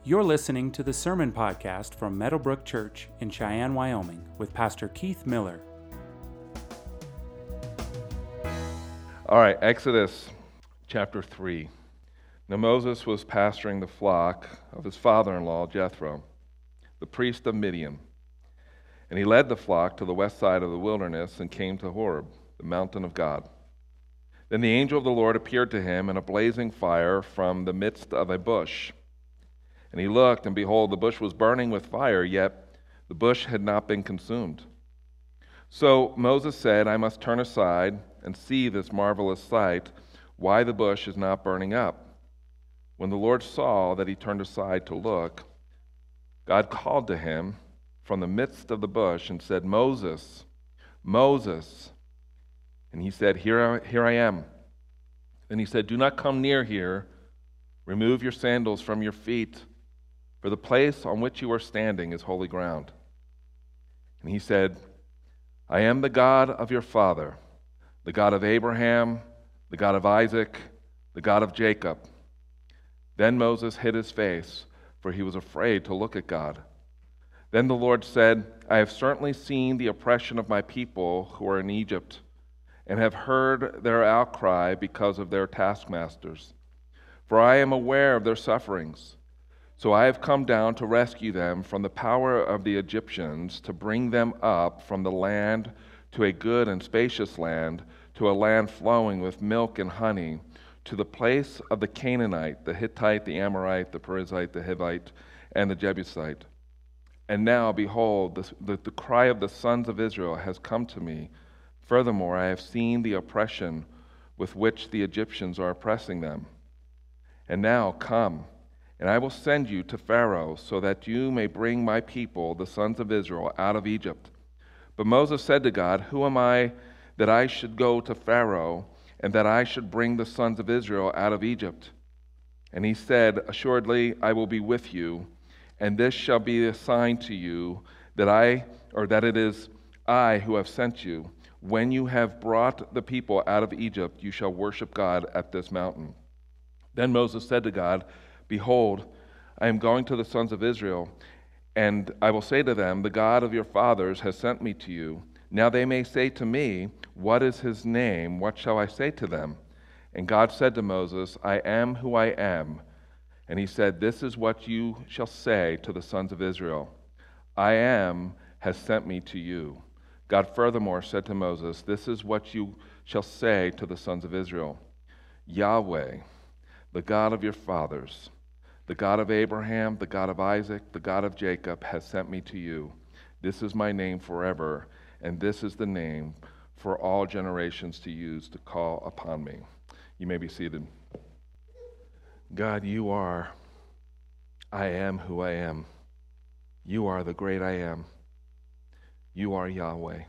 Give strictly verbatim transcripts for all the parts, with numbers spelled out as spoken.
You're listening to the Sermon Podcast from Meadowbrook Church in Cheyenne, Wyoming, with Pastor Keith Miller. All right, Exodus chapter three. Now Moses was pasturing the flock of his father-in-law, Jethro, the priest of Midian. And he led the flock to the west side of the wilderness and came to Horeb, the mountain of God. Then the angel of the Lord appeared to him in a blazing fire from the midst of a bush. And he looked, and behold, the bush was burning with fire, yet the bush had not been consumed. So Moses said, I must turn aside and see this marvelous sight, why the bush is not burning up. When the Lord saw that he turned aside to look, God called to him from the midst of the bush and said, Moses, Moses. And he said, Here I, here I am. Then he said, Do not come near here. Remove your sandals from your feet, for the place on which you are standing is holy ground. And he said, I am the God of your father, the God of Abraham, the God of Isaac, the God of Jacob. Then Moses hid his face, for he was afraid to look at God. Then the Lord said, I have certainly seen the oppression of my people who are in Egypt, and have heard their outcry because of their taskmasters. For I am aware of their sufferings. So I have come down to rescue them from the power of the Egyptians, to bring them up from the land to a good and spacious land, to a land flowing with milk and honey, to the place of the Canaanite, the Hittite, the Amorite, the Perizzite, the Hivite, and the Jebusite. And now, behold, the, the, the cry of the sons of Israel has come to me. Furthermore, I have seen the oppression with which the Egyptians are oppressing them. And now, come, and I will send you to Pharaoh, so that you may bring my people, the sons of Israel, out of Egypt. But Moses said to God, Who am I that I should go to Pharaoh, and that I should bring the sons of Israel out of Egypt? And he said, Assuredly, I will be with you, and this shall be a sign to you that I, or that it is I who have sent you. When you have brought the people out of Egypt, you shall worship God at this mountain. Then Moses said to God, Behold, I am going to the sons of Israel, and I will say to them, The God of your fathers has sent me to you. Now they may say to me, What is his name? What shall I say to them? And God said to Moses, I am who I am. And he said, This is what you shall say to the sons of Israel. I am has sent me to you. God furthermore said to Moses, This is what you shall say to the sons of Israel. Yahweh, the God of your fathers, the God of Abraham, the God of Isaac, the God of Jacob, has sent me to you. This is my name forever, and this is the name for all generations to use to call upon me. You may be seated. God, you are, I am who I am. You are the great I am. You are Yahweh.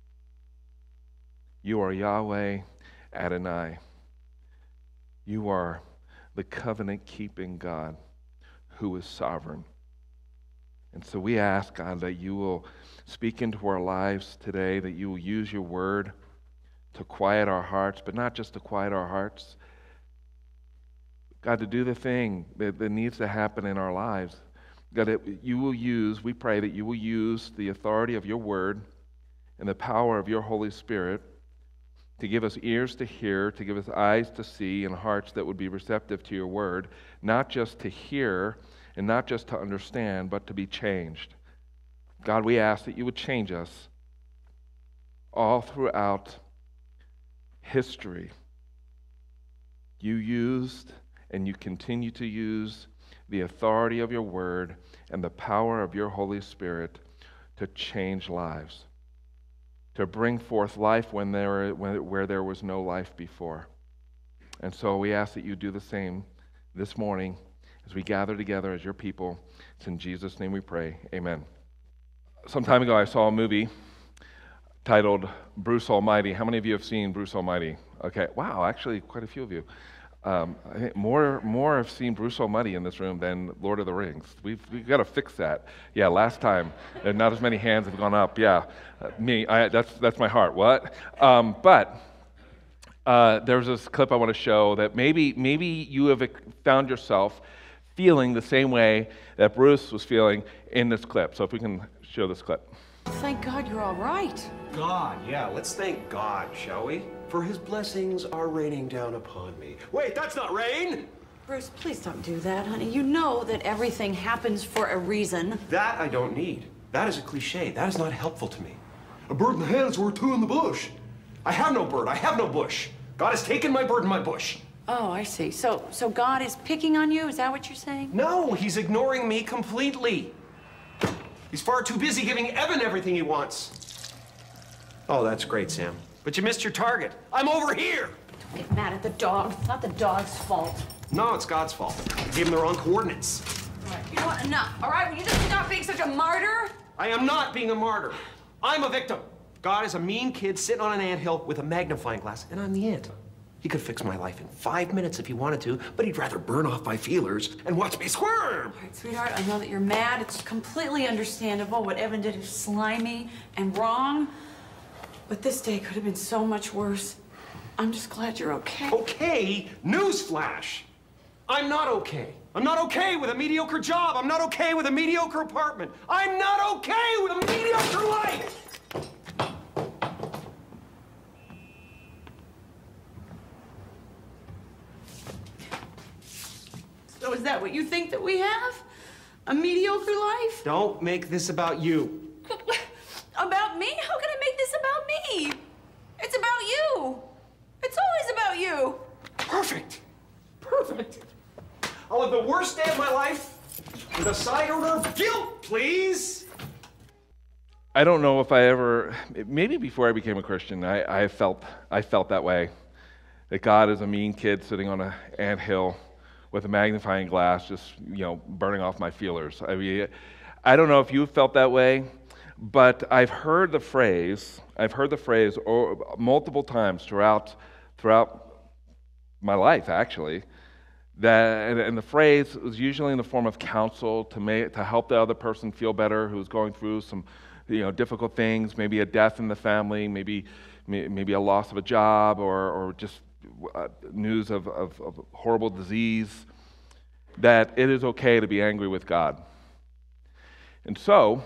You are Yahweh Adonai. You are the covenant-keeping God who is sovereign. And so we ask, God, that you will speak into our lives today, that you will use your word to quiet our hearts, but not just to quiet our hearts, God, to do the thing that, that needs to happen in our lives. God, that you will use, we pray that you will use the authority of your word and the power of your Holy Spirit to give us ears to hear, to give us eyes to see, and hearts that would be receptive to your word, not just to hear and not just to understand, but to be changed. God, we ask that you would change us all throughout history. You used and you continue to use the authority of your word and the power of your Holy Spirit to change lives, to bring forth life when there, when, where there was no life before. And so we ask that you do the same this morning as we gather together as your people. It's in Jesus' name we pray. Amen. Some time ago I saw a movie titled Bruce Almighty. How many of you have seen Bruce Almighty? Okay, wow, actually quite a few of you. Um, I think more more have seen Bruce Almighty in this room than Lord of the Rings. We've we've got to fix that. Yeah, last time, and not as many hands have gone up. Yeah, uh, me. I, that's that's my heart. What? Um, but uh, there's this clip I want to show that maybe maybe you have found yourself feeling the same way that Bruce was feeling in this clip. So if we can show this clip. Thank God you're all right. God, yeah, let's thank God, shall we? For his blessings are raining down upon me. Wait, that's not rain! Bruce, please don't do that, honey. You know that everything happens for a reason. That I don't need. That is a cliche. That is not helpful to me. A bird in the hand is worth two in the bush. I have no bird. I have no bush. God has taken my bird and my bush. Oh, I see. So, so God is picking on you? Is that what you're saying? No, he's ignoring me completely. He's far too busy giving Evan everything he wants. Oh, that's great, Sam. But you missed your target. I'm over here. Don't get mad at the dog. It's not the dog's fault. No, it's God's fault. I gave him the wrong coordinates. All right, you know what? Enough. All right, will you just stop being such a martyr? I am not being a martyr. I'm a victim. God is a mean kid sitting on an anthill with a magnifying glass, and I'm the ant. He could fix my life in five minutes if he wanted to, but he'd rather burn off my feelers and watch me squirm. All right, sweetheart, I know that you're mad. It's completely understandable. What Evan did is slimy and wrong. But this day could have been so much worse. I'm just glad you're okay. Okay? Newsflash. I'm not okay. I'm not okay with a mediocre job. I'm not okay with a mediocre apartment. I'm not okay with a mediocre life. So is that what you think that we have? A mediocre life? Don't make this about you. About me? How can I make this about me? It's about you. It's always about you. Perfect. Perfect. I'll have the worst day of my life with a side order of guilt, please. I don't know if I ever, maybe before I became a Christian, I, I felt I felt that way. That God is a mean kid sitting on an anthill with a magnifying glass, just, you know, burning off my feelers. I mean, I don't know if you felt that way, but I've heard the phrase, I've heard the phrase or, multiple times throughout throughout my life, actually, that, and, and the phrase was usually in the form of counsel to make, to help the other person feel better who's going through some, you know, difficult things, maybe a death in the family, maybe maybe a loss of a job, or or just uh, news of, of, of horrible disease, that it is okay to be angry with God. And so,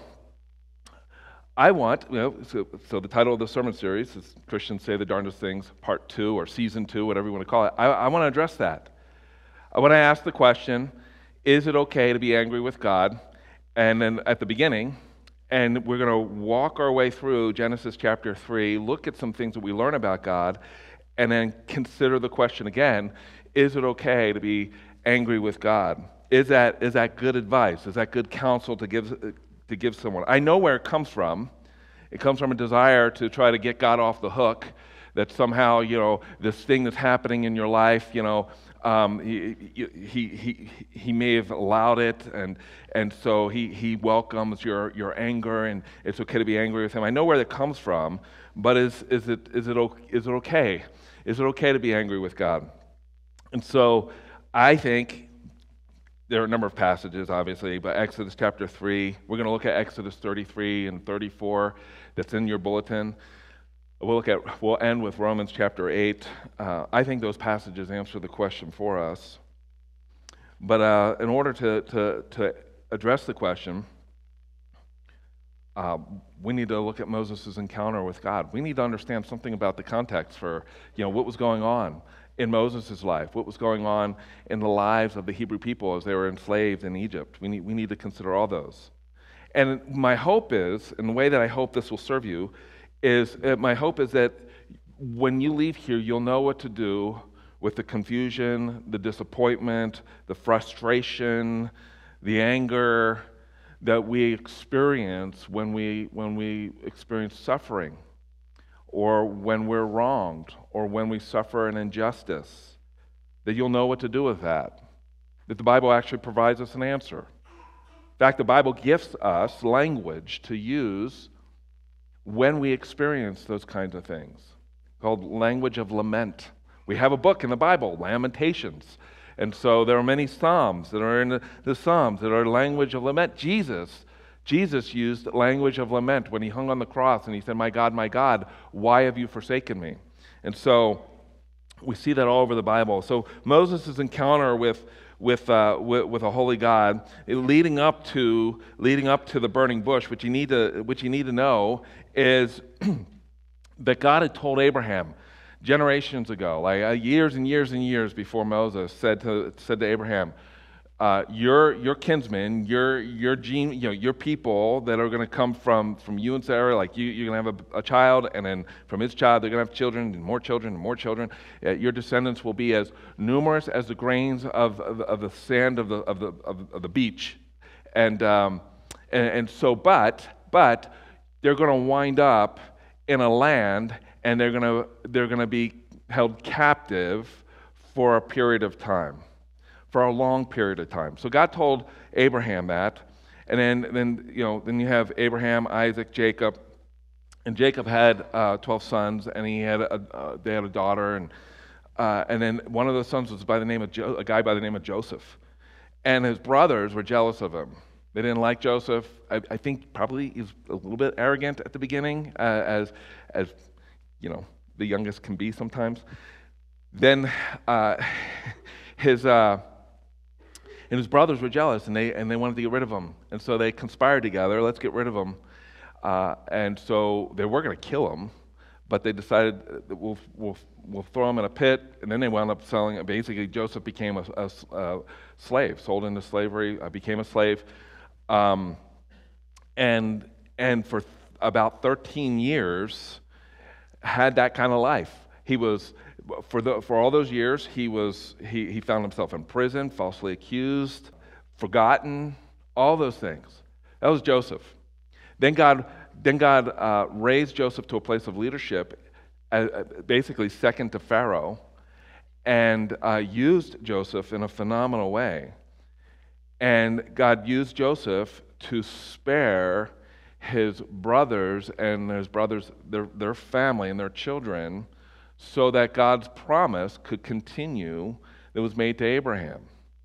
I want, you know, so, so the title of the sermon series is Christians Say the Darndest Things, Part Two, or Season Two, whatever you want to call it. I, I want to address that. I want to ask the question, is it okay to be angry with God? And then at the beginning, and we're going to walk our way through Genesis chapter three, look at some things that we learn about God, and then consider the question again, is it okay to be angry with God? Is that is that good advice? Is that good counsel to give to give someone? I know where it comes from. It comes from a desire to try to get God off the hook, that somehow, you know, this thing that's happening in your life, you know, um, he, he, he, he may have allowed it, and and so he, he welcomes your, your anger, and it's okay to be angry with him. I know where that comes from, but is is it is it is it okay? Is it okay to be angry with God? And so I think there are a number of passages, obviously, but Exodus chapter three, we're going to look at Exodus thirty-three and thirty-four, that's in your bulletin. We'll look at, we'll end with Romans chapter eight. Uh, I think those passages answer the question for us. But uh, in order to, to, to address the question, uh, we need to look at Moses' encounter with God. We need to understand something about the context for, you know, what was going on in Moses' life, what was going on in the lives of the Hebrew people as they were enslaved in Egypt. We need, we need to consider all those. And my hope is, and the way that I hope this will serve you, is uh, my hope is that when you leave here, you'll know what to do with the confusion, the disappointment, the frustration, the anger that we experience when we when we experience suffering, or when we're wronged, or when we suffer an injustice, that you'll know what to do with that, that the Bible actually provides us an answer. In fact, the Bible gives us language to use when we experience those kinds of things, called language of lament. We have a book in the Bible, Lamentations, and so there are many Psalms that are in the, the Psalms that are language of lament. Jesus, Jesus used language of lament when he hung on the cross and he said, "My God, my God, why have you forsaken me?" And so we see that all over the Bible. So Moses' encounter with, with, uh, with with a holy God, leading up to leading up to the burning bush. What you need to what you need to know is that God had told Abraham generations ago, like uh, years and years and years before Moses, said to said to Abraham, uh, your your kinsmen, your your gene, you know, your people that are going to come from from you and Sarah, like you, you're going to have a, a child, and then from his child they're going to have children and more children and more children. Uh, your descendants will be as numerous as the grains of of, of the sand of the of the of, of the beach, and um, and, and so, but but they're going to wind up in a land, and they're going to they're going to be held captive for a period of time. For a long period of time. So God told Abraham that, and then, then you know, then you have Abraham, Isaac, Jacob, and Jacob had uh, twelve sons, and he had a, uh, they had a daughter, and uh, and then one of those sons was by the name of jo- a guy by the name of Joseph, and his brothers were jealous of him. They didn't like Joseph. I, I think probably he was a little bit arrogant at the beginning, uh, as as you know the youngest can be sometimes. Then uh, his. Uh, And his brothers were jealous, and they and they wanted to get rid of him. And so they conspired together, let's get rid of him. Uh, and so they were going to kill him, but they decided that we'll, we'll, we'll throw him in a pit. And then they wound up selling, basically Joseph became a, a, a slave, sold into slavery, uh, became a slave. Um, and, and for th- about thirteen years, had that kind of life. He was... For the, for all those years, he was he, he found himself in prison, falsely accused, forgotten, all those things. That was Joseph. Then God then God uh, raised Joseph to a place of leadership, uh, basically second to Pharaoh, and uh, used Joseph in a phenomenal way. And God used Joseph to spare his brothers and his brothers, their their family and their children, so that God's promise could continue that was made to Abraham.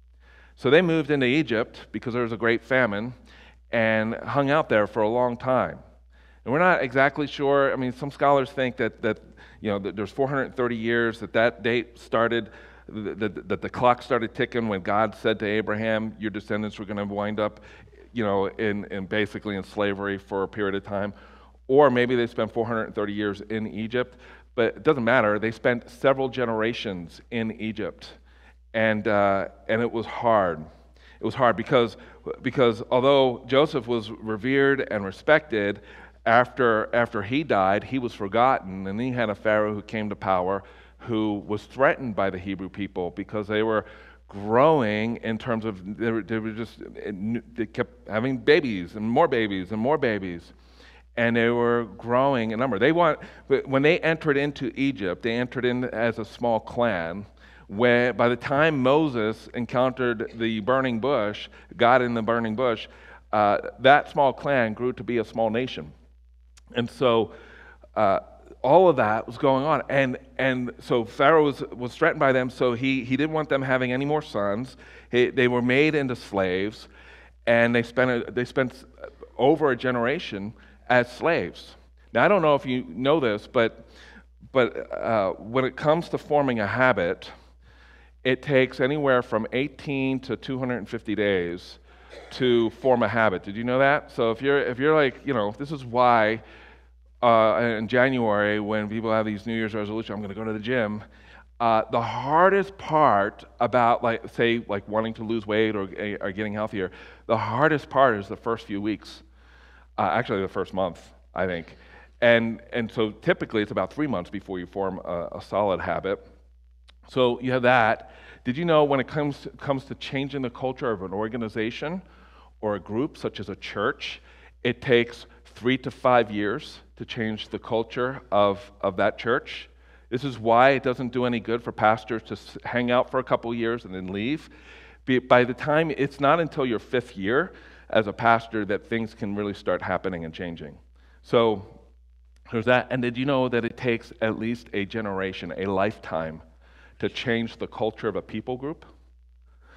So they moved into Egypt because there was a great famine and hung out there for a long time. And we're not exactly sure. I mean, some scholars think that, that you know, that there's four hundred thirty years that that date started, that, that the clock started ticking when God said to Abraham, your descendants were going to wind up, you know, in, in basically in slavery for a period of time. Or maybe they spent four hundred thirty years in Egypt. But it doesn't matter. They spent several generations in Egypt, and uh, and it was hard. It was hard because because although Joseph was revered and respected, after after he died, he was forgotten, and then he had a Pharaoh who came to power, who was threatened by the Hebrew people because they were growing in terms of they were, they were just they kept having babies and more babies and more babies. And they were growing in number. They want when they entered into Egypt, they entered in as a small clan. Where by the time Moses encountered the burning bush, God in the burning bush, uh, that small clan grew to be a small nation. And so uh, all of that was going on. And and so Pharaoh was, was threatened by them. So he he didn't want them having any more sons. He, they were made into slaves, and they spent a, they spent over a generation as slaves. Now, I don't know if you know this, but but uh, when it comes to forming a habit, it takes anywhere from eighteen to two hundred fifty days to form a habit. Did you know that? So if you're if you're like, you know, this is why uh, in January when people have these New Year's resolutions, I'm going to go to the gym. Uh, the hardest part about, like, say, like wanting to lose weight or, or getting healthier, the hardest part is the first few weeks. Uh, actually, the first month, I think. And and so typically it's about three months before you form a, a solid habit. So you have that. Did you know when it comes to, comes to changing the culture of an organization or a group, such as a church, it takes three to five years to change the culture of, of that church? This is why it doesn't do any good for pastors to hang out for a couple years and then leave. By the time, it's not until your fifth year as a pastor that things can really start happening and changing. So there's that. And did you know that it takes at least a generation, a lifetime, to change the culture of a people group?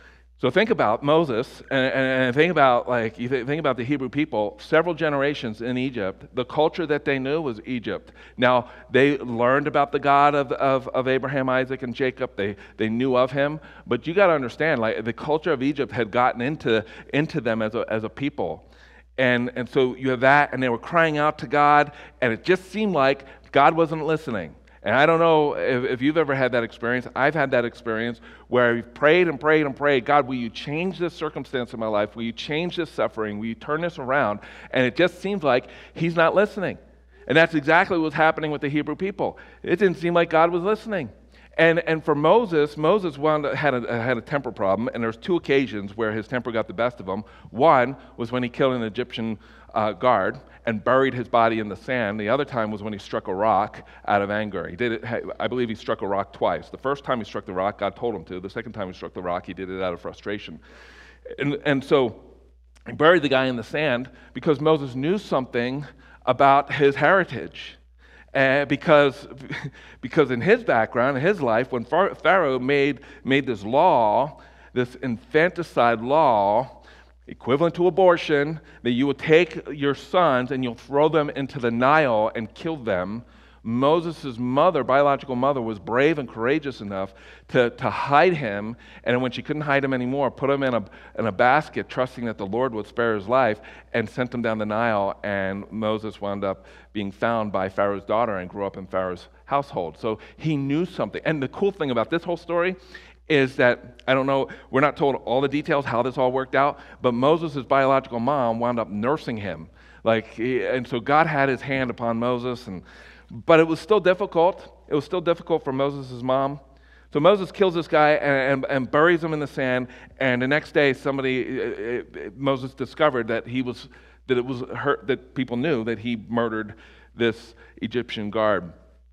So think about Moses, and, and, and think about like you th- think about the Hebrew people. Several generations in Egypt, the culture that they knew was Egypt. Now they learned about the God of, of, of Abraham, Isaac, and Jacob. They they knew of him, but you got to understand, like the culture of Egypt had gotten into into them as a as a people, and and so you have that, and they were crying out to God, and it just seemed like God wasn't listening. And I don't know if, if you've ever had that experience. I've had that experience where I've prayed and prayed and prayed, God, will you change this circumstance in my life? Will you change this suffering? Will you turn this around? And it just seems like he's not listening. And that's exactly what was happening with the Hebrew people. It didn't seem like God was listening. And and for Moses, Moses wound up, had, a, had a temper problem, and there's two occasions where his temper got the best of him. One was when he killed an Egyptian uh, guard and buried his body in the sand. The other time was when he struck a rock out of anger. He did it, I believe he struck a rock twice. The first time he struck the rock, God told him to. The second time he struck the rock, he did it out of frustration. And, and so he buried the guy in the sand because Moses knew something about his heritage. Uh, because, because in his background, in his life, when Pharaoh made, made this law, this infanticide law, equivalent to abortion, that you will take your sons and you'll throw them into the Nile and kill them, Moses' mother, biological mother, was brave and courageous enough to, to hide him, and when she couldn't hide him anymore, put him in a, in a basket, trusting that the Lord would spare his life, and sent him down the Nile, and Moses wound up being found by Pharaoh's daughter and grew up in Pharaoh's household. So he knew something. And the cool thing about this whole story is that, I don't know, we're not told all the details, how this all worked out, but Moses' biological mom wound up nursing him. Like, he, and so God had his hand upon Moses, and but it was still difficult. It was still difficult for Moses' mom. So Moses kills this guy and, and, and buries him in the sand, and the next day somebody, uh, uh, Moses discovered that he was, that it was hurt, that people knew that he murdered this Egyptian guard.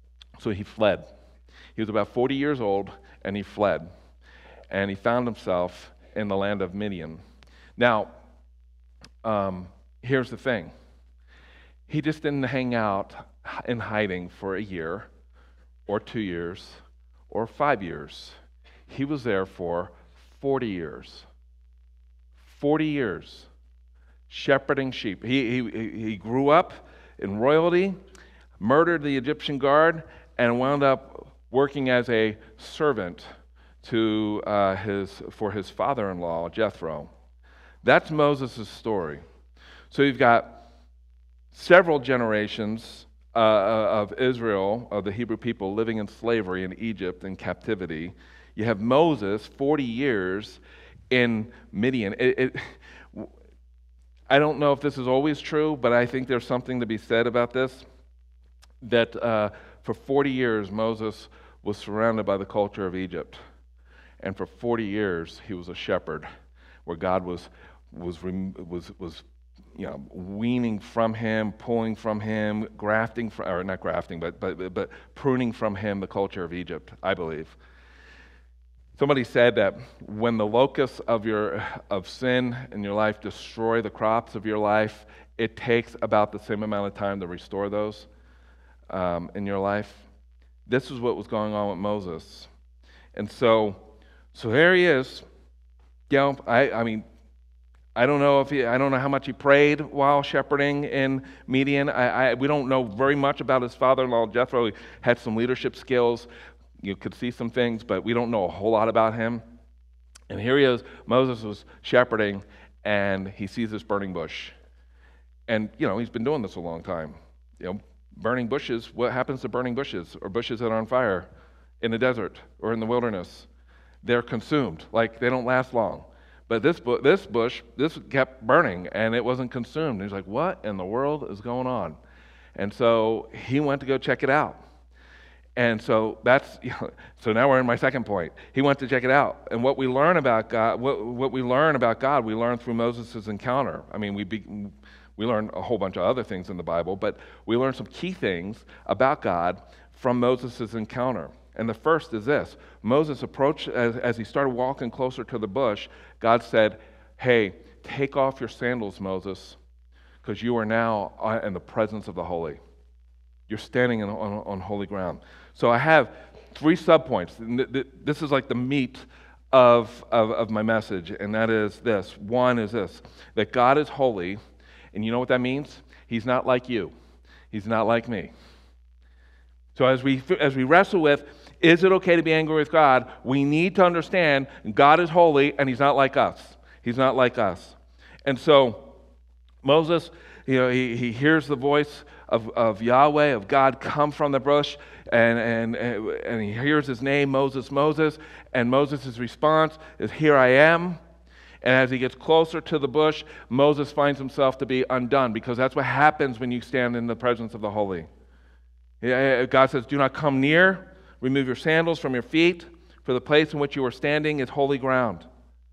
So he fled. He was about forty years old, and he fled. And he found himself in the land of Midian. Now, um, here's the thing. He just didn't hang out in hiding for a year, or two years, or five years. He was there for forty years. forty years, shepherding sheep. He, he, he grew up in royalty, murdered the Egyptian guard, and wound up working as a servant to uh, his for his father-in-law, Jethro. That's Moses' story. So you've got several generations uh, of Israel, of the Hebrew people, living in slavery in Egypt, in captivity. You have Moses, forty years in Midian. It, it, I don't know if this is always true, but I think there's something to be said about this, that uh, for forty years, Moses was surrounded by the culture of Egypt. And for forty years, he was a shepherd, where God was was was was you know weaning from him, pulling from him, grafting from, or not grafting, but but but pruning from him the culture of Egypt, I believe. Somebody said that when the locusts of your of sin in your life destroy the crops of your life, it takes about the same amount of time to restore those um, in your life. This is what was going on with Moses, and so. So there he is. You know, I, I mean, I don't know if he, I don't know how much he prayed while shepherding in Midian. I, I, we don't know very much about his father-in-law Jethro. He had some leadership skills. You could see some things, but we don't know a whole lot about him. And here he is. Moses was shepherding, and he sees this burning bush. And you know, he's been doing this a long time. You know, burning bushes. What happens to burning bushes or bushes that are on fire in the desert or in the wilderness? They're consumed, like they don't last long. But this bu- this bush, this kept burning, and it wasn't consumed. And he's like, what in the world is going on? And so he went to go check it out. And so that's, you know, so now we're in my second point. He went to check it out. And what we learn about God, what, what we learn about God, we learn through Moses' encounter. I mean, we be, we learn a whole bunch of other things in the Bible, but we learn some key things about God from Moses' encounter. And the first is this. Moses approached, as, as he started walking closer to the bush, God said, hey, take off your sandals, Moses, because you are now in the presence of the holy. You're standing on, on, on holy ground. So I have three subpoints. This is like the meat of, of, of my message, and that is this. One is this, that God is holy, and you know what that means? He's not like you. He's not like me. So as we as we wrestle with, is it okay to be angry with God? We need to understand God is holy, and He's not like us. He's not like us. And so Moses, you know, he, he hears the voice of, of Yahweh, of God, come from the bush, and, and, and he hears his name, Moses, Moses, and Moses' response is, here I am. And as he gets closer to the bush, Moses finds himself to be undone, because that's what happens when you stand in the presence of the holy. God says, do not come near, remove your sandals from your feet, for the place in which you are standing is holy ground.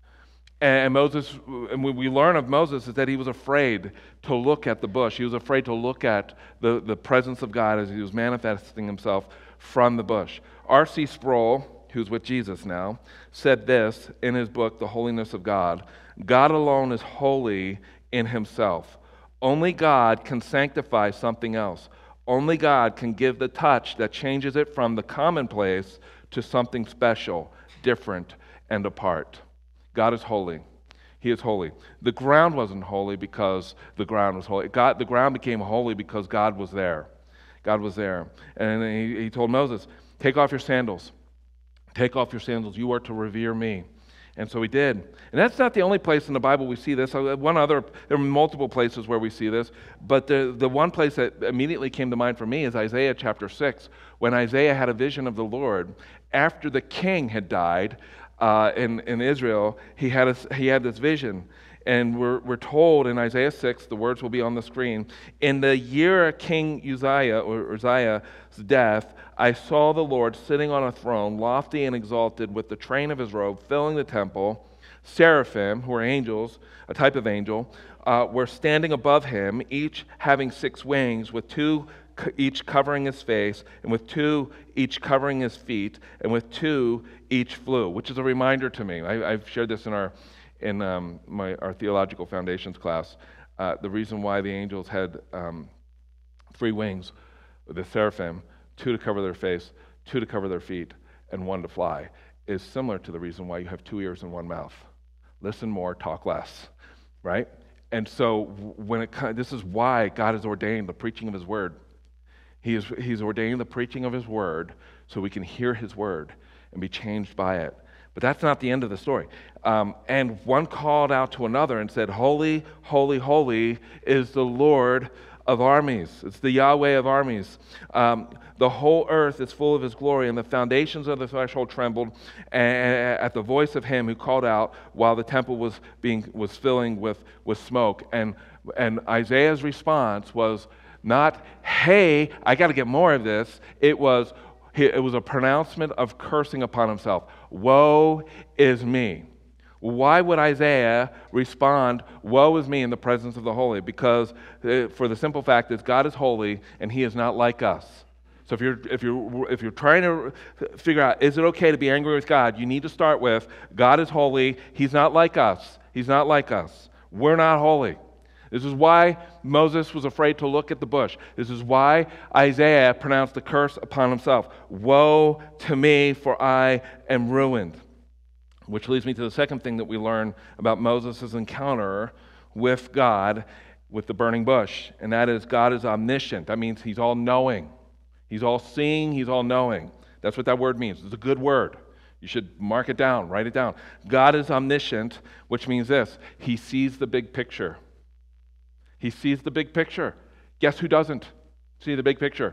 And Moses, and what we learn of Moses is that he was afraid to look at the bush. He was afraid to look at the, the presence of God as he was manifesting himself from the bush. R C Sproul, who's with Jesus now, said this in his book, The Holiness of God. God alone is holy in himself. Only God can sanctify something else. Only God can give the touch that changes it from the commonplace to something special, different, and apart. God is holy. He is holy. The ground wasn't holy because the ground was holy. God, the ground became holy because God was there. God was there. And he, he told Moses, take off your sandals. Take off your sandals. You are to revere me. And so he did. And that's not the only place in the Bible we see this. One other, there are multiple places where we see this, but the, the one place that immediately came to mind for me is Isaiah chapter six, when Isaiah had a vision of the Lord after the king had died uh, in, in Israel. He had, a, he had this vision. And we're, we're told in Isaiah six, the words will be on the screen, in the year of King Uzziah, or Uzziah's death, I saw the Lord sitting on a throne, lofty and exalted, with the train of his robe filling the temple. Seraphim, who are angels, a type of angel, uh, were standing above him, each having six wings, with two each covering his face, and with two each covering his feet, and with two each flew, which is a reminder to me. I, I've shared this in our in um, my our theological foundations class. Uh, the reason why the angels had um, three wings, the seraphim, two to cover their face, two to cover their feet, and one to fly, is similar to the reason why you have two ears and one mouth. Listen more, talk less, right? And so when it this is why God has ordained the preaching of His Word. He is He's ordained the preaching of His Word so we can hear His Word and be changed by it. But that's not the end of the story. Um, and one called out to another and said, holy, holy, holy is the Lord of armies. It's the Yahweh of armies. Um, the whole earth is full of His glory, and the foundations of the threshold trembled at the voice of Him who called out while the temple was being was filling with, with smoke. And, and Isaiah's response was not, hey, I got to get more of this. It was, it was a pronouncement of cursing upon himself. Woe is me. Why would Isaiah respond, woe is me, in the presence of the holy? Because uh, for the simple fact is God is holy and He is not like us. So if you're if you're if you're trying to figure out, is it okay to be angry with God, you need to start with, God is holy, He's not like us. He's not like us. We're not holy. This is why Moses was afraid to look at the bush. This is why Isaiah pronounced the curse upon himself. Woe to me, for I am ruined. Which leads me to the second thing that we learn about Moses' encounter with God, with the burning bush, and that is God is omniscient. That means He's all-knowing. He's all-seeing, He's all-knowing. That's what that word means. It's a good word. You should mark it down, write it down. God is omniscient, which means this: He sees the big picture. He sees the big picture. Guess who doesn't see the big picture?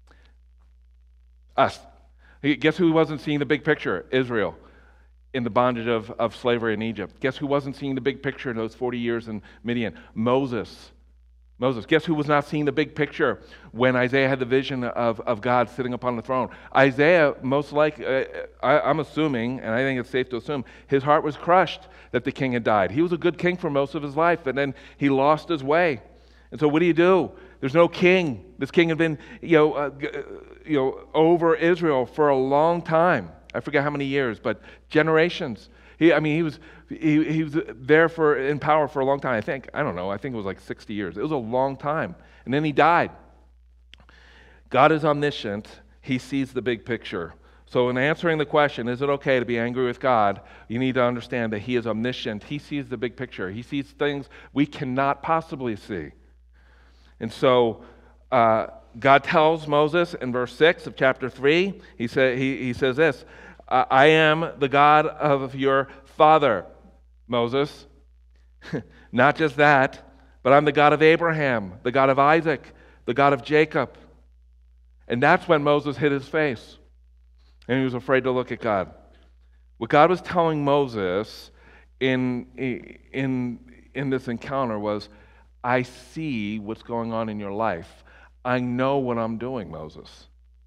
Us. Guess who wasn't seeing the big picture? Israel, in the bondage of, of slavery in Egypt. Guess who wasn't seeing the big picture in those forty years in Midian? Moses. Moses. Guess who was not seeing the big picture when Isaiah had the vision of, of God sitting upon the throne? Isaiah, most like, uh, I, I'm assuming, and I think it's safe to assume, his heart was crushed that the king had died. He was a good king for most of his life, and then he lost his way. And so what do you do? There's no king. This king had been, you know, uh, you know, over Israel for a long time. I forget how many years, but generations. He, I mean, he was he, he was there for in power for a long time. I think I don't know. I think it was like sixty years. It was a long time, and then he died. God is omniscient. He sees the big picture. So in answering the question, is it okay to be angry with God, you need to understand that he is omniscient. He sees the big picture. He sees things we cannot possibly see. And so uh, God tells Moses in verse six of chapter three, he, say, he, he says this, I am the God of your father, Moses. Not just that, but I'm the God of Abraham, the God of Isaac, the God of Jacob. And that's when Moses hid his face. And he was afraid to look at God. What God was telling Moses in, in, in this encounter was, I see what's going on in your life. I know what I'm doing, Moses.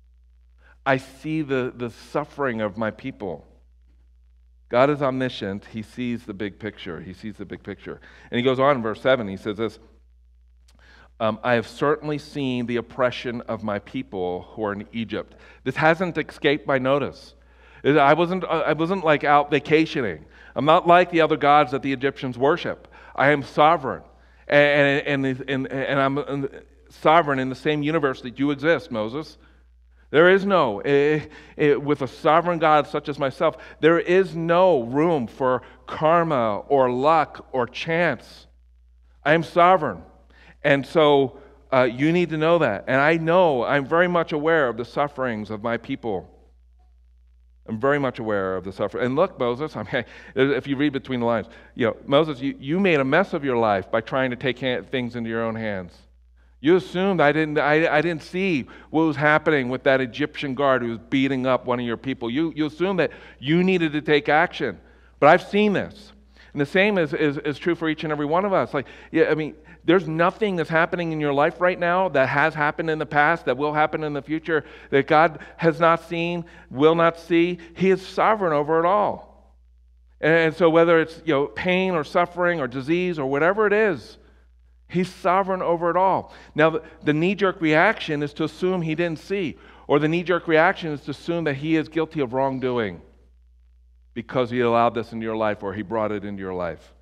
I see the, the suffering of my people. God is omniscient. He sees the big picture. He sees the big picture. And he goes on in verse seven. He says this, um, I have certainly seen the oppression of my people who are in Egypt. This hasn't escaped my notice. I wasn't, I wasn't like out vacationing. I'm not like the other gods that the Egyptians worship. I am sovereign. And, and, and, and I'm sovereign in the same universe that you exist, Moses. There is no, eh, eh, with a sovereign God such as myself, there is no room for karma or luck or chance. I am sovereign. And so uh, you need to know that. And I know, I'm very much aware of the sufferings of my people. I'm very much aware of the suffering. And look, Moses, I mean, if you read between the lines, you know, Moses, you, you made a mess of your life by trying to take hand, things into your own hands. You assumed I didn't, I, I didn't see what was happening with that Egyptian guard who was beating up one of your people. You, you assumed that you needed to take action. But I've seen this. And the same is, is, is true for each and every one of us. Like, yeah, I mean, there's nothing that's happening in your life right now that has happened in the past, that will happen in the future, that God has not seen, will not see. He is sovereign over it all. And so whether it's, you know, pain or suffering or disease or whatever it is, He's sovereign over it all. Now, the, the knee-jerk reaction is to assume he didn't see, or the knee-jerk reaction is to assume that he is guilty of wrongdoing because he allowed this into your life or he brought it into your life.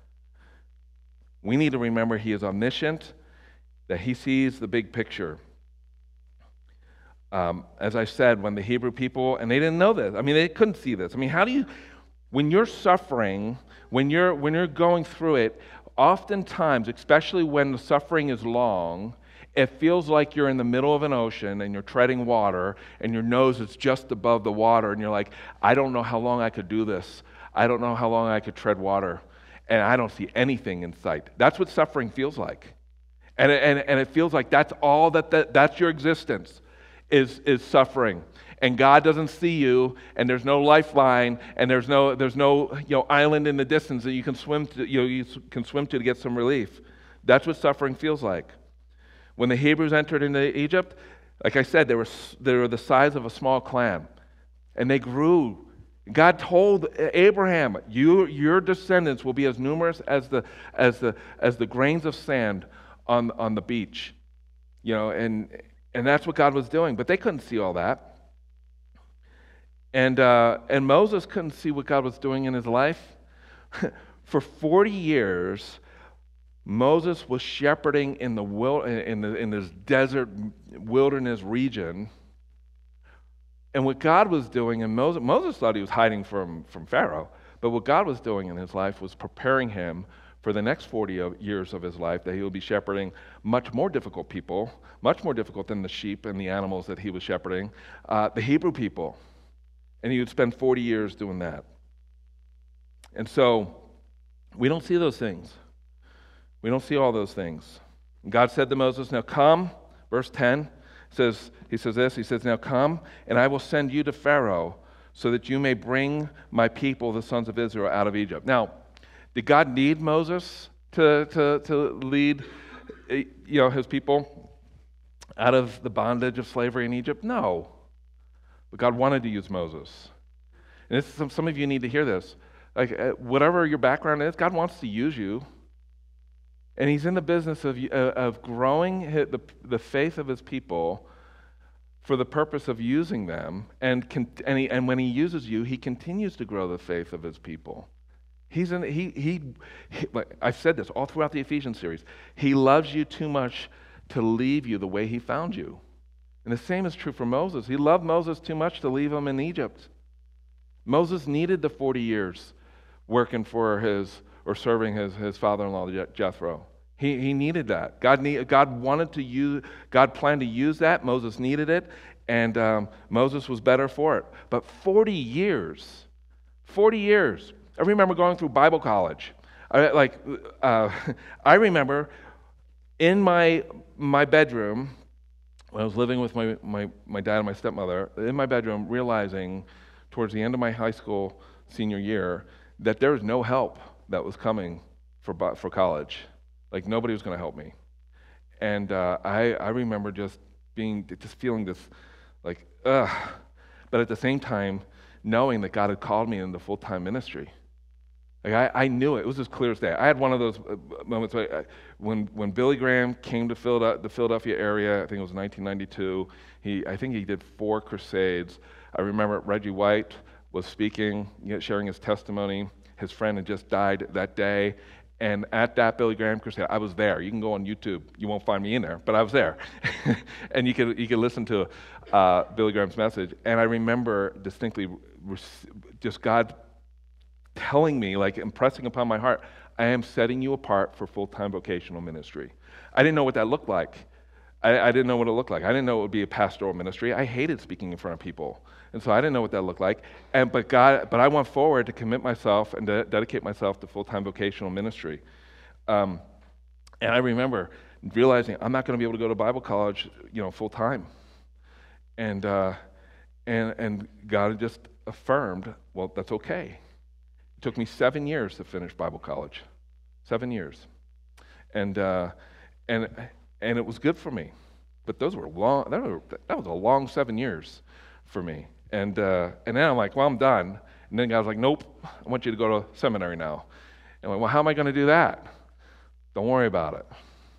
We need to remember he is omniscient, that he sees the big picture. Um, as I said, when the Hebrew people, and they didn't know this, I mean, they couldn't see this. I mean, how do you, when you're suffering, when you're when you're going through it, oftentimes, especially when the suffering is long, it feels like you're in the middle of an ocean and you're treading water and your nose is just above the water and you're like, I don't know how long I could do this. I don't know how long I could tread water. And I don't see anything in sight. That's what suffering feels like. And it, and, and it feels like that's all that, that that's your existence is, is suffering. And God doesn't see you, and there's no lifeline, and there's no there's no you know island in the distance that you can swim to you know you can swim to to get some relief. That's what suffering feels like. When the Hebrews entered into Egypt, like I said, they were they were the size of a small clam, and they grew. God told Abraham, "You your descendants will be as numerous as the as the as the grains of sand on on the beach," you know, and and that's what God was doing. But they couldn't see all that. And uh, and Moses couldn't see what God was doing in his life. For forty years, Moses was shepherding in the wil- in the in this desert wilderness region. And what God was doing, and Moses, Moses thought he was hiding from, from Pharaoh, but what God was doing in his life was preparing him for the next forty years of his life, that he would be shepherding much more difficult people, much more difficult than the sheep and the animals that he was shepherding, uh, the Hebrew people. And he would spend forty years doing that. And so, we don't see those things. We don't see all those things. And God said to Moses, now come, verse ten, says, he says this, he says, now come, and I will send you to Pharaoh, so that you may bring my people, the sons of Israel, out of Egypt. Now, did God need Moses to, to, to lead you know, his people out of the bondage of slavery in Egypt? No. But God wanted to use Moses. And this, some, some of you need to hear this. Like, uh, whatever your background is, God wants to use you. And he's in the business of, uh, of growing his, the, the faith of his people for the purpose of using them. And, con- and, he, and when he uses you, he continues to grow the faith of his people. He's in, he, he, he, I've said this all throughout the Ephesians series. He loves you too much to leave you the way he found you. And the same is true for Moses. He loved Moses too much to leave him in Egypt. Moses needed the forty years working for his, or serving his, his father-in-law, Jethro. He, he needed that. God, need, God wanted to use, God planned to use that. Moses needed it, and um, Moses was better for it. But forty years, forty years. I remember going through Bible college. I, like, uh, I remember in my my bedroom, when I was living with my, my, my dad and my stepmother, in my bedroom, realizing towards the end of my high school senior year that there was no help that was coming for for college. Like, nobody was going to help me. And uh, I, I remember just being, just feeling this, like, ugh. But at the same time, knowing that God had called me into full-time ministry. Like, I, I knew it. It was as clear as day. I had one of those moments where I, when when Billy Graham came to Philadelphia, the Philadelphia area, I think it was nineteen ninety-two, he, I think he did four crusades. I remember Reggie White was speaking, you know, sharing his testimony. His friend had just died that day. And at that Billy Graham crusade, I was there. You can go on YouTube. You won't find me in there, but I was there. And you could you could listen to uh, Billy Graham's message. And I remember distinctly just God telling me, like impressing upon my heart, I am setting you apart for full-time vocational ministry. I didn't know what that looked like. I, I didn't know what it looked like. I didn't know it would be a pastoral ministry. I hated speaking in front of people. And so I didn't know what that looked like. And but God, but I went forward to commit myself and to dedicate myself to full-time vocational ministry. Um, and I remember realizing I'm not going to be able to go to Bible college, you know, full-time. And uh, and and God just affirmed, well, that's okay. It took me seven years to finish Bible college, seven years, and uh, and and it was good for me. But those were long. That, were, that was a long seven years for me. And uh, and then I'm like, well, I'm done. And then God's like, nope, I want you to go to seminary now. And I'm like, well, how am I going to do that? Don't worry about it.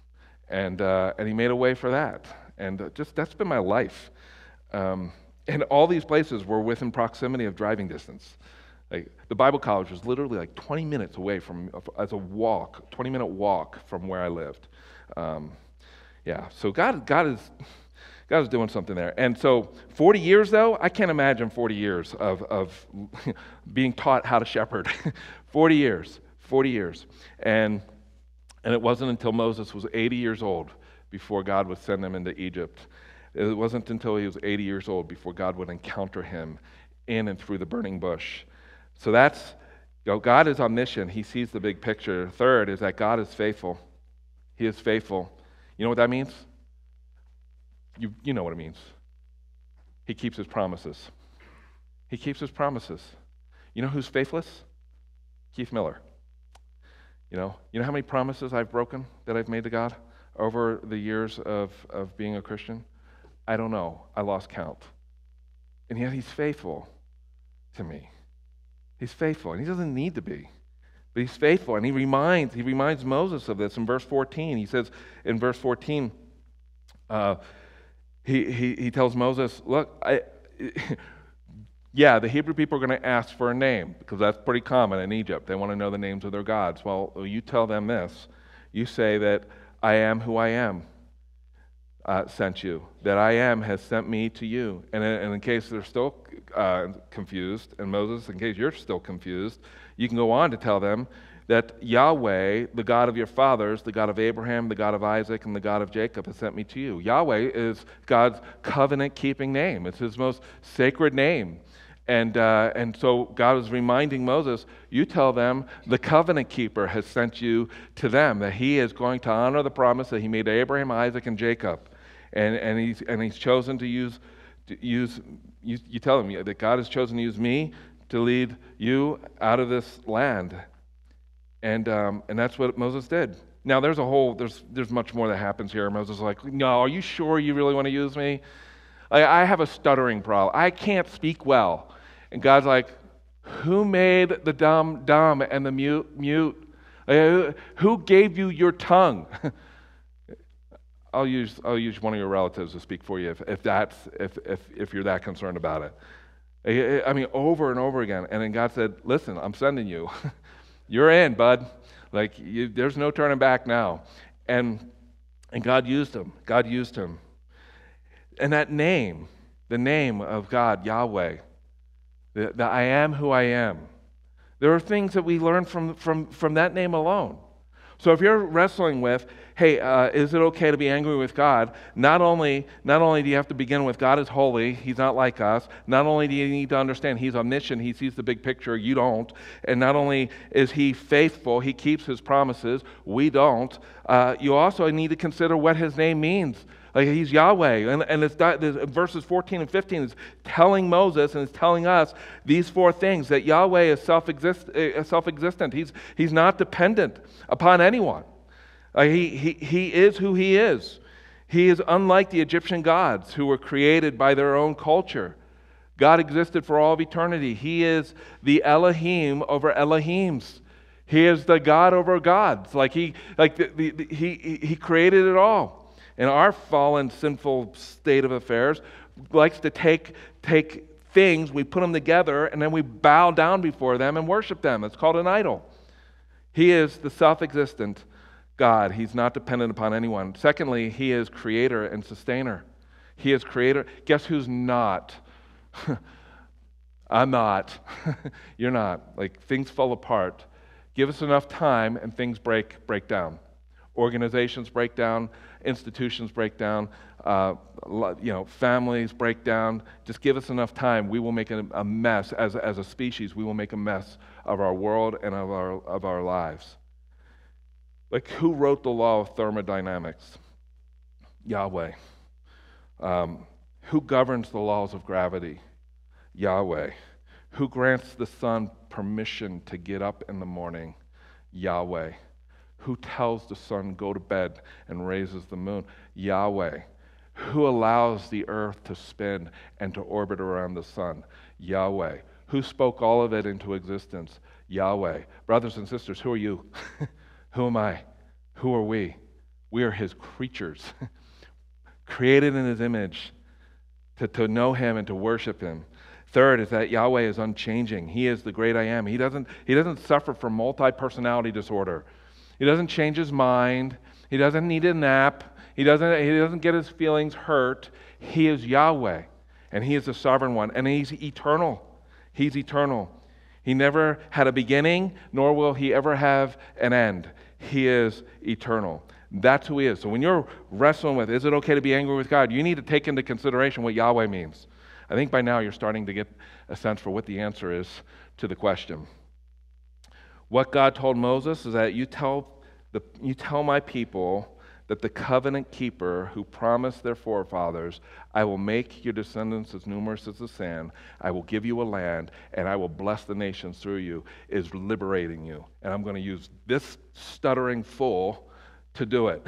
And uh, and He made a way for that. And uh, just that's been my life. Um, and all these places were within proximity of driving distance. Like the Bible college was literally like twenty minutes away from, as a walk, twenty minute walk from where I lived. Um, yeah, so God, God is, God is doing something there. And so forty years though, I can't imagine forty years of, of being taught how to shepherd. forty years, forty years. And, and it wasn't until Moses was eighty years old before God would send him into Egypt. It wasn't until he was eighty years old before God would encounter him in and through the burning bush. So that's, you know, God is omniscient. He sees the big picture. Third is that God is faithful. He is faithful. You know what that means? You you know what it means. He keeps his promises. He keeps his promises. You know who's faithless? Keith Miller. You know, you know how many promises I've broken that I've made to God over the years of, of being a Christian? I don't know. I lost count. And yet he's faithful to me. He's faithful, and he doesn't need to be. But he's faithful, and he reminds he reminds Moses of this in verse fourteen. He says in verse fourteen, uh, he, he he tells Moses, look, I, yeah, the Hebrew people are going to ask for a name, because that's pretty common in Egypt. They want to know the names of their gods. Well, you tell them this. You say that I am who I am uh, sent you, that I am has sent me to you. And in, and in case they're still uh, confused, and Moses, in case you're still confused, you can go on to tell them that Yahweh, the God of your fathers, the God of Abraham, the God of Isaac, and the God of Jacob has sent me to you. Yahweh is God's covenant-keeping name. It's his most sacred name. And uh, and so God is reminding Moses, you tell them the covenant keeper has sent you to them, that he is going to honor the promise that he made to Abraham, Isaac, and Jacob. And and he's and he's chosen to use to use you, you tell them that God has chosen to use me to lead you out of this land. And um, and that's what Moses did. Now there's a whole there's there's much more that happens here. Moses is like, no, are you sure you really want to use me? I, I have a stuttering problem. I can't speak well. And God's like, who made the dumb dumb and the mute mute? Uh, who gave you your tongue? I'll use I'll use one of your relatives to speak for you if, if that's if, if if you're that concerned about it. I mean, over and over again. And then God said, listen, I'm sending you. You're in, bud. Like you, there's no turning back now. And and God used him. God used him. And that name, the name of God, Yahweh, the, the I am who I am, there are things that we learn from, from, from that name alone. So if you're wrestling with, hey, uh, is it okay to be angry with God? Not only, not only do you have to begin with God is holy, He's not like us. Not only do you need to understand He's omniscient, He sees the big picture, you don't. And not only is He faithful, He keeps His promises, we don't. Uh, you also need to consider what His name means. Like He's Yahweh, and, and it's, it's verses fourteen and fifteen is telling Moses and it's telling us these four things, that Yahweh is self-exist, uh, self-existent. He's, he's not dependent upon anyone. Uh, he, he, he is who He is. He is unlike the Egyptian gods who were created by their own culture. God existed for all of eternity. He is the Elohim over Elohims. He is the God over gods. Like He, like the, the, the, he, he created it all. And our fallen, sinful state of affairs likes to take, take things, we put them together, and then we bow down before them and worship them. It's called an idol. He is the self-existent God. He's not dependent upon anyone. Secondly, He is creator and sustainer. He is creator. Guess who's not? I'm not. You're not. Like, things fall apart. Give us enough time and things break break down. Organizations break down, institutions break down, uh, you know, families break down. Just give us enough time. We will make a, a mess as, as a species. We will make a mess of our world and of our of our lives. Like, who wrote the law of thermodynamics? Yahweh. Um, who governs the laws of gravity? Yahweh. Who grants the sun permission to get up in the morning? Yahweh. Who tells the sun, go to bed, and raises the moon? Yahweh. Who allows the earth to spin and to orbit around the sun? Yahweh. Who spoke all of it into existence? Yahweh. Brothers and sisters, who are you? Who am I? Who are we? We are His creatures, created in His image to, to know Him and to worship Him. Third is that Yahweh is unchanging. He is the great I am. He doesn't, he doesn't suffer from multi-personality disorder. He doesn't change his mind. He doesn't need a nap. He doesn't, he doesn't get his feelings hurt. He is Yahweh, and He is the sovereign one, and He's eternal. He's eternal. He never had a beginning, nor will He ever have an end. He is eternal. That's who He is. So when you're wrestling with, is it okay to be angry with God? You need to take into consideration what Yahweh means. I think by now you're starting to get a sense for what the answer is to the question. What God told Moses is that you tell the you tell my people that the covenant keeper who promised their forefathers, I will make your descendants as numerous as the sand, I will give you a land, and I will bless the nations through you, is liberating you. And I'm going to use this stuttering fool to do it.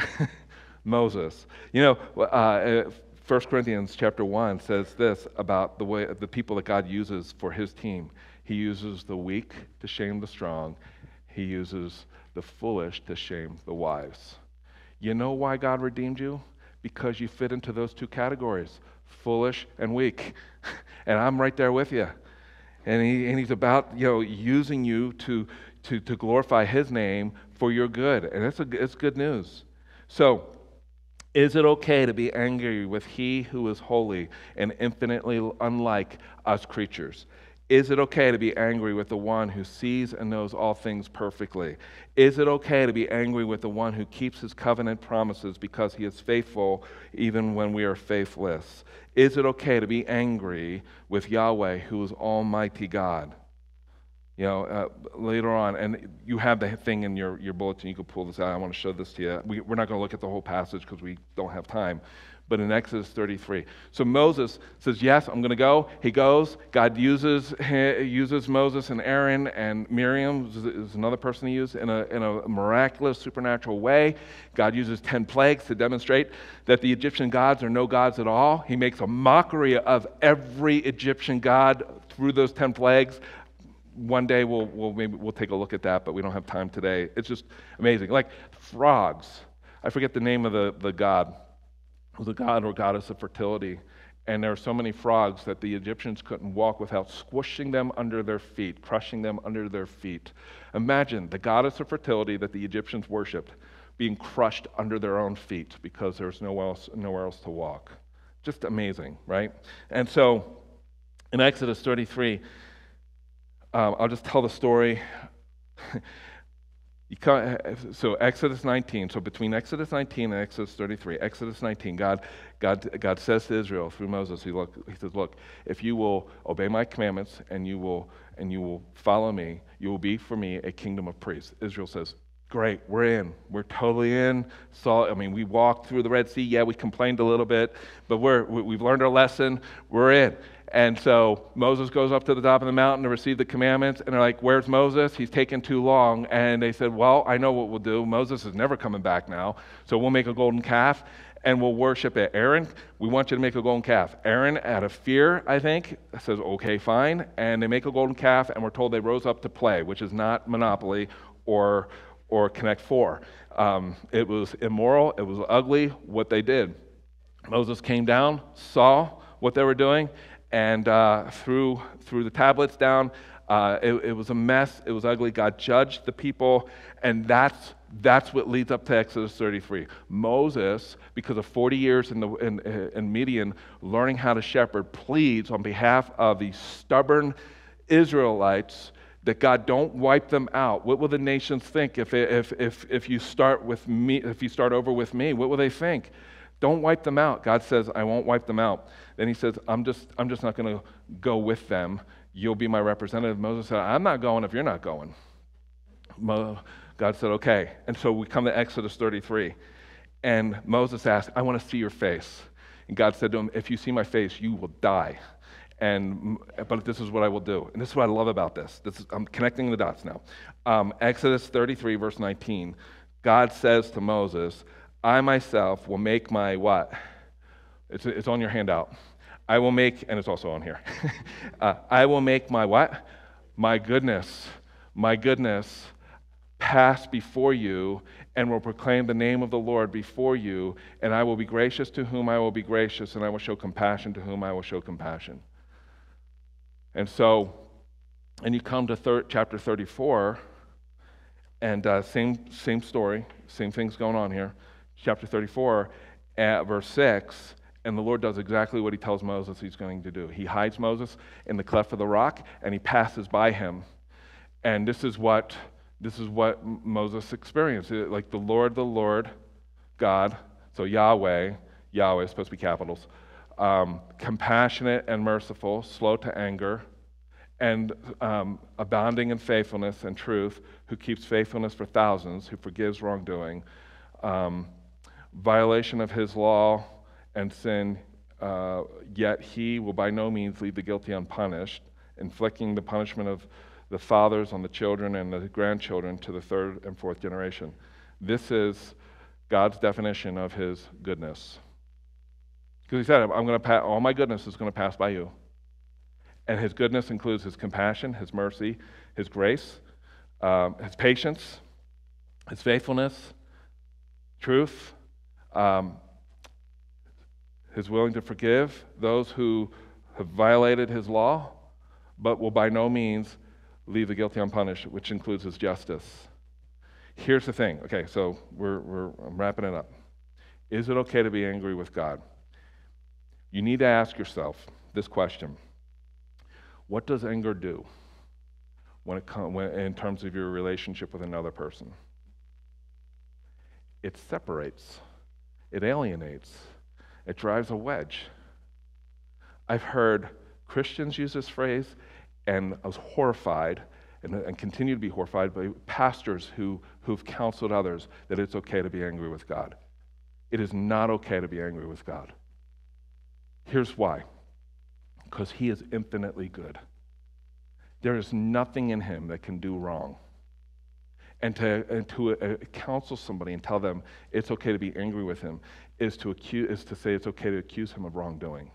Moses. You know, uh, First Corinthians chapter one says this about the way the people that God uses for His team. He uses the weak to shame the strong. He uses the foolish to shame the wise. You know why God redeemed you? Because you fit into those two categories, foolish and weak. And I'm right there with you. And, he, and He's about, you know, using you to, to, to glorify His name for your good. And it's, a, it's good news. So, is it okay to be angry with He who is holy and infinitely unlike us creatures? Is it okay to be angry with the one who sees and knows all things perfectly? Is it okay to be angry with the one who keeps His covenant promises because He is faithful even when we are faithless? Is it okay to be angry with Yahweh, who is Almighty God? You know, uh, later on, and you have the thing in your, your bulletin, you can pull this out. I want to show this to you. We, we're not going to look at the whole passage because we don't have time. But in Exodus thirty-three. So Moses says, yes, I'm going to go. He goes. God uses uses Moses and Aaron and Miriam is another person he used in a, in a miraculous, supernatural way. God uses ten plagues to demonstrate that the Egyptian gods are no gods at all. He makes a mockery of every Egyptian god through those ten plagues. One day we'll, we'll maybe we'll take a look at that, but we don't have time today. It's just amazing. Like frogs. I forget the name of the, the god. It was a god or goddess of fertility. And there were so many frogs that the Egyptians couldn't walk without squishing them under their feet, crushing them under their feet. Imagine the goddess of fertility that the Egyptians worshipped being crushed under their own feet because there was nowhere else, nowhere else to walk. Just amazing, right? And so in Exodus thirty-three, um, I'll just tell the story. You come, so Exodus nineteen, so between Exodus nineteen and Exodus thirty-three, Exodus nineteen, God, God, God says to Israel through Moses, he, look, he says, look, if you will obey my commandments and you will and you will follow me, you will be for me a kingdom of priests. Israel says, great, we're in. We're totally in. So, I mean, we walked through the Red Sea. Yeah, we complained a little bit, but we're, we've learned our lesson. We're in. And so Moses goes up to the top of the mountain to receive the commandments, and they're like, where's Moses? He's taken too long. And they said, well, I know what we'll do. Moses is never coming back now, so we'll make a golden calf, and we'll worship it. Aaron, we want you to make a golden calf. Aaron, out of fear, I think, says, okay, fine. And they make a golden calf, and we're told they rose up to play, which is not Monopoly or or Connect Four. Um, it was immoral. It was ugly, what they did. Moses came down, saw what they were doing, and uh, threw, threw the tablets down. Uh, it, it was a mess. It was ugly. God judged the people, and that's that's what leads up to Exodus thirty-three. Moses, because of forty years in, the, in, in Midian, learning how to shepherd, pleads on behalf of these stubborn Israelites that God don't wipe them out. What will the nations think if if if if you start with me? If you start over with me, what will they think? Don't wipe them out. God says, I won't wipe them out. Then he says, I'm just I'm just not going to go with them. You'll be my representative. Moses said, I'm not going if you're not going. Mo- God said, okay. And so we come to Exodus thirty-three, and Moses asked, I want to see your face. And God said to him, if you see my face, you will die. And but this is what I will do, and this is what I love about this. This is, I'm connecting the dots now. Um, Exodus thirty-three, verse nineteen. God says to Moses, "I myself will make my what? It's it's on your handout. I will make, and it's also on here. uh, I will make my what? My goodness, my goodness, pass before you, and will proclaim the name of the Lord before you. And I will be gracious to whom I will be gracious, and I will show compassion to whom I will show compassion." And so, and you come to thir- chapter thirty-four, and uh, same same story, same things going on here. Chapter thirty-four, at verse six, and the Lord does exactly what he tells Moses he's going to do. He hides Moses in the cleft of the rock, and he passes by him. And this is what this is what Moses experienced. Like the Lord, the Lord, God, so Yahweh, Yahweh is supposed to be capitals, Um, compassionate and merciful, slow to anger, and um, abounding in faithfulness and truth, who keeps faithfulness for thousands, who forgives wrongdoing, um, violation of his law and sin, uh, yet he will by no means leave the guilty unpunished, inflicting the punishment of the fathers on the children and the grandchildren to the third and fourth generation. This is God's definition of his goodness. Because he said, I'm going to pass, all my goodness is going to pass by you. And his goodness includes his compassion, his mercy, his grace, um, his patience, his faithfulness, truth, um, his willing to forgive those who have violated his law, but will by no means leave the guilty unpunished, which includes his justice. Here's the thing. Okay, so we're, we're I'm wrapping it up. Is it okay to be angry with God? You need to ask yourself this question. What does anger do when it com- when, in terms of your relationship with another person? It separates. It alienates. It drives a wedge. I've heard Christians use this phrase, and I was horrified, and, and continue to be horrified by pastors who, who've counseled others that it's okay to be angry with God. It is not okay to be angry with God. Here's why. Because he is infinitely good. There is nothing in him that can do wrong. And to, and to uh, counsel somebody and tell them it's okay to be angry with him is to accuse, is to say it's okay to accuse him of wrongdoing.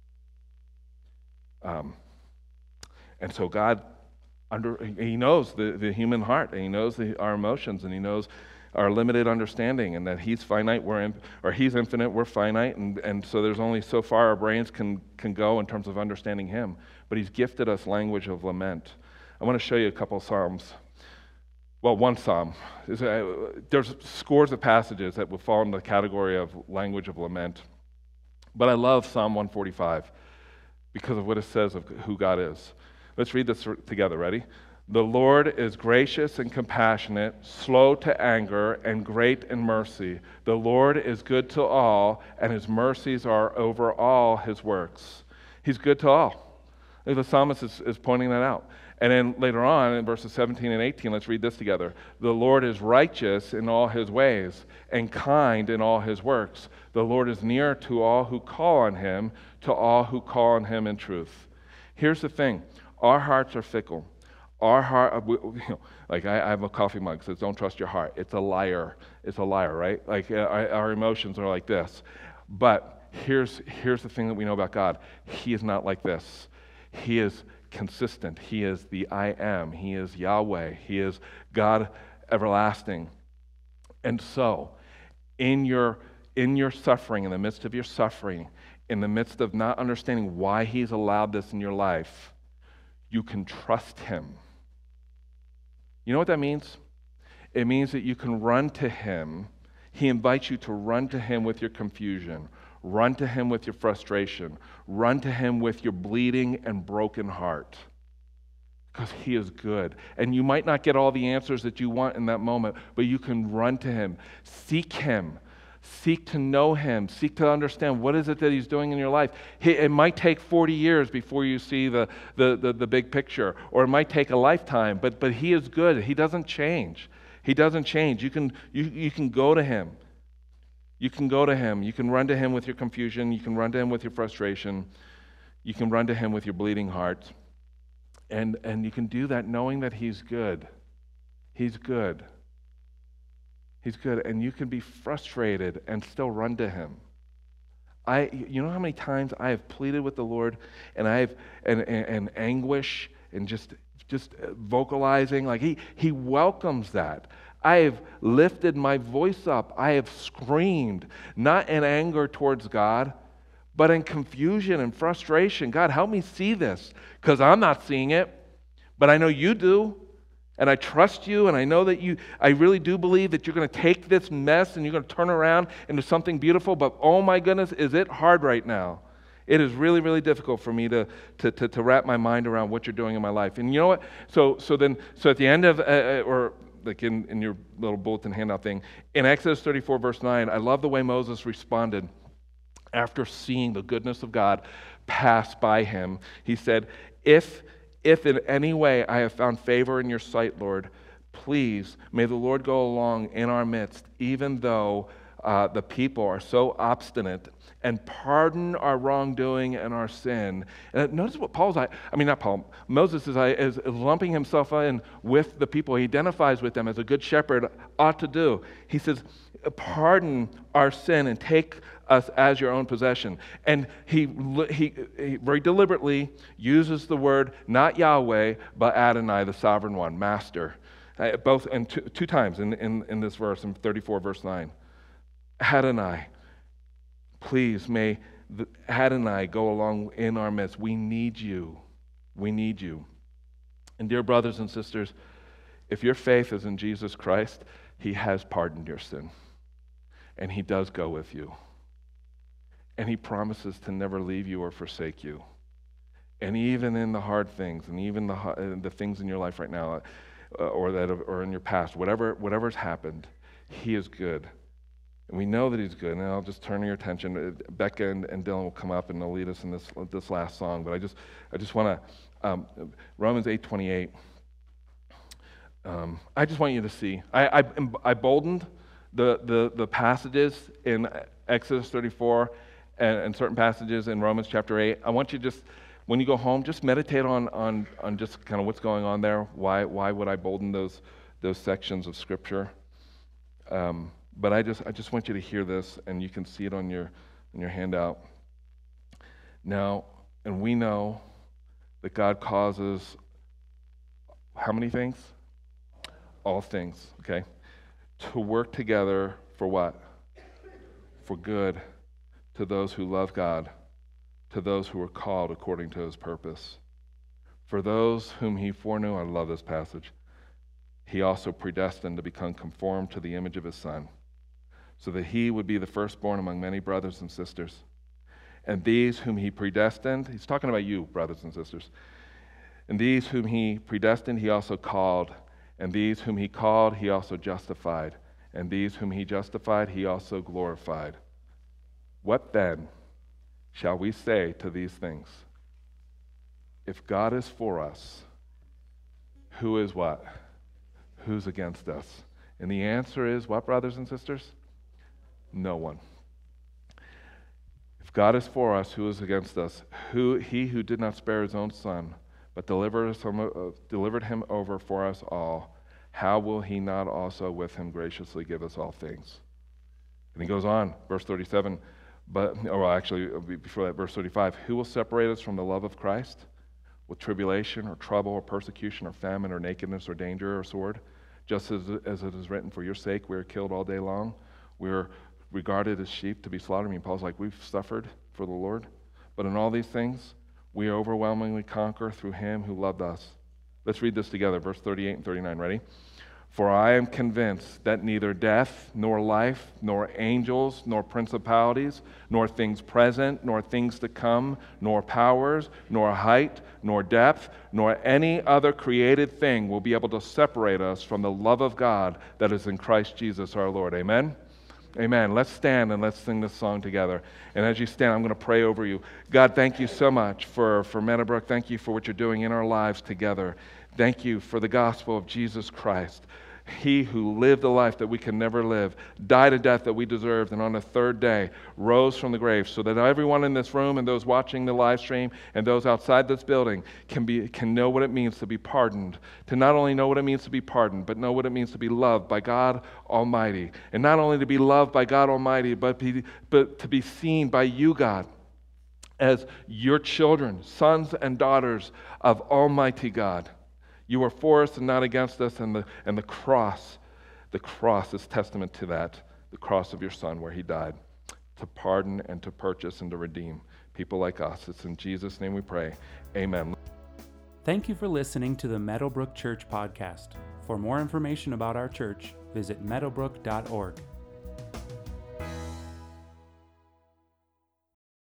Um, and so God, under he knows the, the human heart, and he knows the, our emotions, and he knows our limited understanding, and that he's finite, we're in, or he's infinite, we're finite, and, and so there's only so far our brains can, can go in terms of understanding him. But he's gifted us language of lament. I want to show you a couple of Psalms. Well, one Psalm. There's scores of passages that will fall in the category of language of lament. But I love Psalm one forty-five because of what it says of who God is. Let's read this together. Ready? The Lord is gracious and compassionate, slow to anger, and great in mercy. The Lord is good to all, and his mercies are over all his works. He's good to all. The psalmist is, is pointing that out. And then later on, in verses seventeen and eighteen, let's read this together. The Lord is righteous in all his ways, and kind in all his works. The Lord is near to all who call on him, to all who call on him in truth. Here's the thing. Our hearts are fickle. Our heart, you know, like I, I have a coffee mug that says, don't trust your heart. It's a liar. It's a liar, right? Like uh, our, our emotions are like this. But here's, here's the thing that we know about God. He is not like this. He is consistent. He is the I am. He is Yahweh. He is God everlasting. And so, in your, in your suffering, in the midst of your suffering, in the midst of not understanding why he's allowed this in your life, you can trust him. You know what that means? It means that you can run to him. He invites you to run to him with your confusion, run to him with your frustration, run to him with your bleeding and broken heart, because he is good. And you might not get all the answers that you want in that moment, but you can run to him. Seek him. Seek to know him. Seek to understand what is it that he's doing in your life. It might take forty years before you see the, the, the, the big picture, or it might take a lifetime, but, but he is good. He doesn't change. He doesn't change. You can, you, you can go to him. You can go to him. You can run to him with your confusion. You can run to him with your frustration. You can run to him with your bleeding heart. And, and you can do that knowing that he's good. He's good. He's good, and you can be frustrated and still run to him. I, you know how many times I have pleaded with the Lord, and I have and, and, and anguish and just just vocalizing, like he he welcomes that. I have lifted my voice up. I have screamed, not in anger towards God, but in confusion and frustration. God, help me see this, because I'm not seeing it, but I know you do. And I trust you, and I know that you, I really do believe that you're going to take this mess and you're going to turn around into something beautiful, but oh my goodness, is it hard right now? It is really, really difficult for me to, to, to, to wrap my mind around what you're doing in my life. And you know what? So so then, so at the end of, uh, or like in, in your little bulletin handout thing, in Exodus thirty-four, verse nine, I love the way Moses responded after seeing the goodness of God pass by him. He said, if If in any way I have found favor in your sight, Lord, please may the Lord go along in our midst, even though uh, the people are so obstinate, and pardon our wrongdoing and our sin. And notice what Paul's, I mean, not Paul, Moses is, is lumping himself in with the people. He identifies with them as a good shepherd ought to do. He says, pardon our sin and take us as your own possession. And he, he, he very deliberately uses the word, not Yahweh, but Adonai, the sovereign one, master. Uh, both and two, two times in, in, in this verse, in thirty-four, verse nine. Adonai, please may the, Adonai go along in our midst. We need you. We need you. And dear brothers and sisters, if your faith is in Jesus Christ, he has pardoned your sin. And he does go with you. And he promises to never leave you or forsake you. And even in the hard things, and even the the things in your life right now, uh, or that or in your past, whatever whatever's happened, he is good. And we know that he's good. And I'll just turn your attention. Becca and, and Dylan will come up and they'll lead us in this this last song. But I just I just want to um, Romans eight twenty-eight. Um, I just want you to see. I I, I boldened the, the the passages in Exodus thirty-four and, and certain passages in Romans chapter eight. I want you to just, when you go home, just meditate on on on just kind of what's going on there. Why why would I bolden those those sections of Scripture? Um, but I just I just want you to hear this, and you can see it on your on your handout. Now, and we know that God causes how many things? All things, okay? To work together for what? For good, to those who love God, to those who are called according to his purpose. For those whom he foreknew, I love this passage, he also predestined to become conformed to the image of his Son, so that he would be the firstborn among many brothers and sisters. And these whom he predestined, he's talking about you, brothers and sisters. And these whom he predestined, he also called. And these whom he called, he also justified. And these whom he justified, he also glorified. What then shall we say to these things? If God is for us, who is what? Who's against us? And the answer is what, brothers and sisters? No one. If God is for us, who is against us? Who he who did not spare his own son, but delivered, us, uh, delivered him over for us all, how will he not also with him graciously give us all things? And he goes on, verse thirty-seven, but, or well, actually, before that, verse thirty-five, who will separate us from the love of Christ? With tribulation or trouble or persecution or famine or nakedness or danger or sword? Just as, as it is written, for your sake we are killed all day long. We are regarded as sheep to be slaughtered. I mean, Paul's like, we've suffered for the Lord. But in all these things, we overwhelmingly conquer through him who loved us. Let's read this together, verse thirty-eight and thirty-nine. Ready? For I am convinced that neither death, nor life, nor angels, nor principalities, nor things present, nor things to come, nor powers, nor height, nor depth, nor any other created thing will be able to separate us from the love of God that is in Christ Jesus our Lord. Amen? Amen. Let's stand and let's sing this song together. And as you stand, I'm going to pray over you. God, thank you so much for, for Meadowbrook. Thank you for what you're doing in our lives together. Thank you for the gospel of Jesus Christ. He who lived a life that we can never live, died a death that we deserved, and on the third day rose from the grave, so that everyone in this room and those watching the live stream and those outside this building can be can know what it means to be pardoned. To not only know what it means to be pardoned, but know what it means to be loved by God Almighty. And not only to be loved by God Almighty, but, be, but to be seen by you, God, as your children, sons and daughters of Almighty God. You are for us and not against us, and the and the cross, the cross is testament to that, the cross of your Son where he died, to pardon and to purchase and to redeem people like us. It's in Jesus' name we pray. Amen. Thank you for listening to the Meadowbrook Church podcast. For more information about our church, visit meadowbrook dot org.